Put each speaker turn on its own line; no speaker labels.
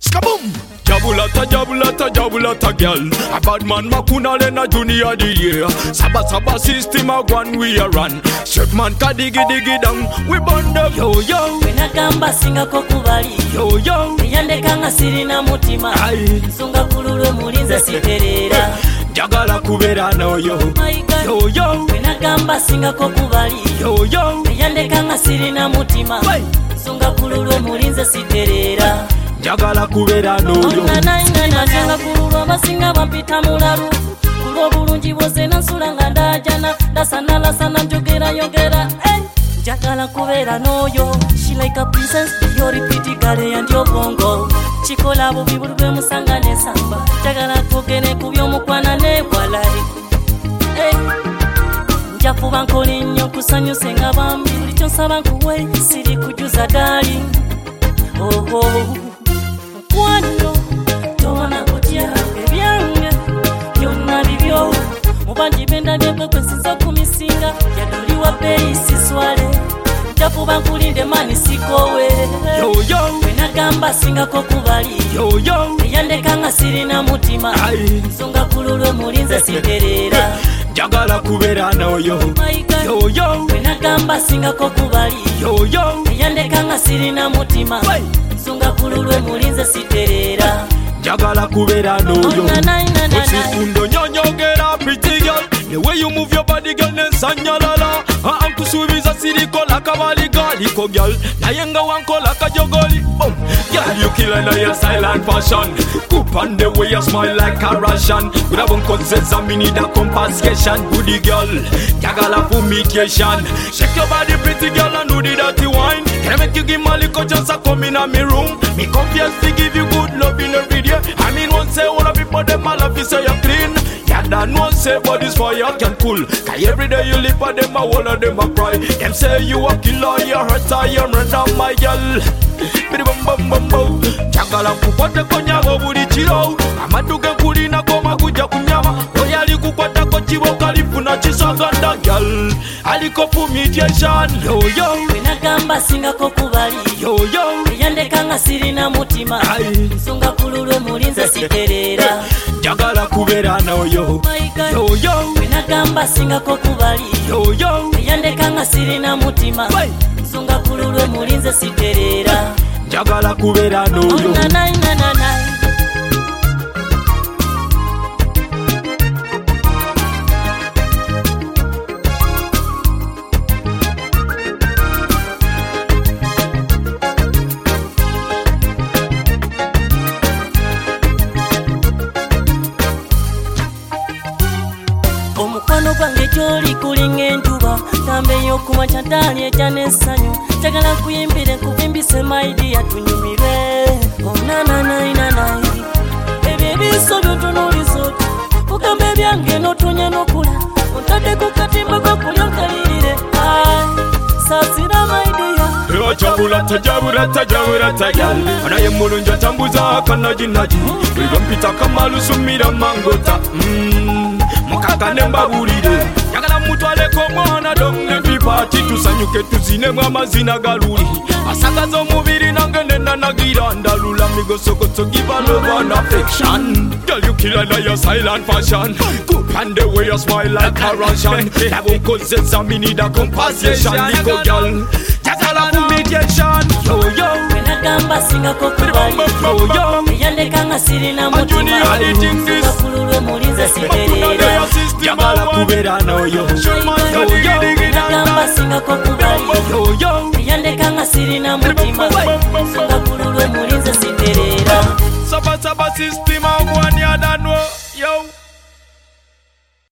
Kaboom! Jabulata girl. A bad man makuna lena junior the year. Saba system a one we a run. Shirt man ka digi down. We burn them. Yo yo.
Wena gamba singa kokubali.
Yo yo.
Yande kanga sirina mutima. Sunga kululwe mulinze siterera.
Jagala kubera no yo. Yo yo.
Wena gamba singa kokubali.
Yo yo.
Yande kanga sirina mutima. Sunga kululwe mulinze siterera.
Jagala kubera no yo.
Nasinga kululwa basinga bampita mulalu. Kulwa bulungi bwose nansula nga ndajana. Ndasana njogera yogera. Jagala kubera noyo. She like a princess. Yori pretty girl and your bongo. Chikola bubi bulwe musanga ne samba. Jagala tokene kubyo mukwana ne walai. Njafuba nkole nnyo kusanyuse nga bambi. Buli kyonsaba nkuwe siri kujuza dali. Mukwano tona kutya ebyange byonna bibyo. Mubanji benda byekwe kwesiza kumisinga. Yaduliwa peyi siswale. Njafuba nkulinde mani sikowe.
Yo yo.
Wena gamba singa kokubali.
Yo yo.
Yandeka nga sirina mutima. Nsonga kululwe mulinze siterera.
Jagala kubera no yo. Yo yo.
Wena gamba singa kokubali.
Yo yo.
Yandeka nga sirina mutima. Nsonga kululwe mulinze siterera.
Jagala kubera no yo. Usifundo nyonyogera pretty girl. The way you move your body girl nsanyalala. Ankusubiza siriko laka liko girl. Nayenga wanko laka jogoli. Girl you kill in your silent fashion. Coop on the way you smile like a Russian. Good abon konzeza me need a compensation. Goody girl, jagala fumigation. Shake your body pretty girl and do the dirty wine. Can I make you give my liquor just a come in a me room? Me confess to give you good love in every day. I mean one say all of people them all love you say you're clean. Yeah, that one say body's fire can cool. Cause every day you live at them, all of them a cry. Them say you a killer, you hurt, you murder my girl. Bidi bum bum bum bum. Jagala kukwata konyago buli chiro. Amaduke kulina koma kuja kunyama. Oya likukwata ko chibo kalifuna chisaganda girl. Aliko fumigation. Yo yo.
Wena gamba singa kokubali.
Yo yo.
Yandeka nga sirina mutima. Nsonga kululwe mulinze siterera.
Jagala kubera no yo. Yo yo.
Wena gamba singa kokubali.
Yo yo.
Yandeka nga sirina mutima. Nsonga kululwe mulinze siterera.
Jagala kubera no yo.
Omukwano gwange gyoli kulinga enjuba. Tambe y'okumakya ddali ejja n'essanyu. Njagala kuyimbire nkuvimbise maidi yatunyumire. Ebyo ebiso by'otunuuliza oti. Kugamba ebyange n'otonya n'okula. Ontadde ku katimba k'okulya nkalirire. Saasira maidi ya. Jabulata
gal. Anaye mulungi atambuza akanaginaji. Buli lwampita kamalu sumira mangota. Mukaka nembabulire. Jagala mutwaleko mwana donge pipati. Tusanyuke tuzinemu amazina galuli. Asagaza omubiri nange nenanagira. Ndalula migosogoso give a love and affection. Girl you kill in your silent fashion. Coop and the way you smile like a Russian. Nabunkozeza me need a compensation. Liko girl. Jagala fumigation. Yo yo.
Wena gamba singa kokubali.
Yo yo.
Yandeka nga sirina mutima. Nsonga kululwe mulinze siterera.
Jagala kubera no yo.
Wena gamba singa kokubali.
Yo yo.
Yandeka nga sirina mutima. Nsonga kululwe mulinze siterera.
Saba system